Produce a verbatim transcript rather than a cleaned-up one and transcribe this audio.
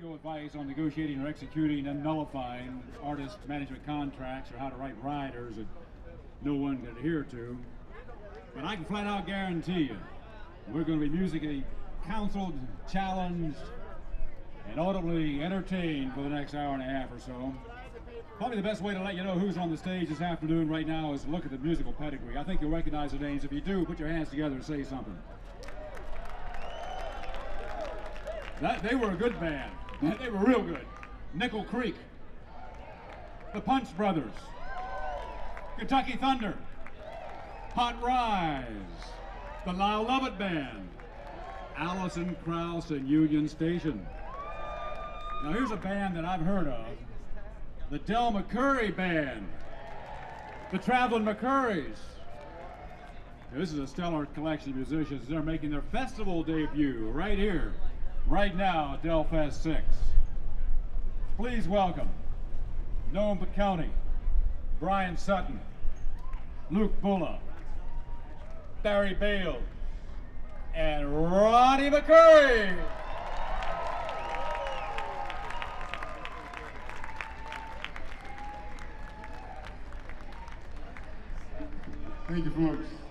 legal advice on negotiating or executing and nullifying artist management contracts or how to write riders that no one can adhere to. But I can flat out guarantee you, we're going to be musically counseled, challenged, and audibly entertained for the next hour and a half or so. Probably the best way to let you know who's on the stage this afternoon right now is to look at the musical pedigree. I think you'll recognize the names. If you do, put your hands together and say something. That, they were a good band. They were real good. Nickel Creek, the Punch Brothers, Kentucky Thunder, Hot Rise, the Lyle Lovett Band, Alison Krauss and Union Station. Now here's a band that I've heard of, the Del McCoury Band, the Traveling McCourys. Now, this is a stellar collection of musicians. They're making their festival debut right here, right now at Del Fest six. Please welcome Noam County, Brian Sutton, Luke Bulla, Barry Bales, and Ronnie McCoury. Thank you, folks.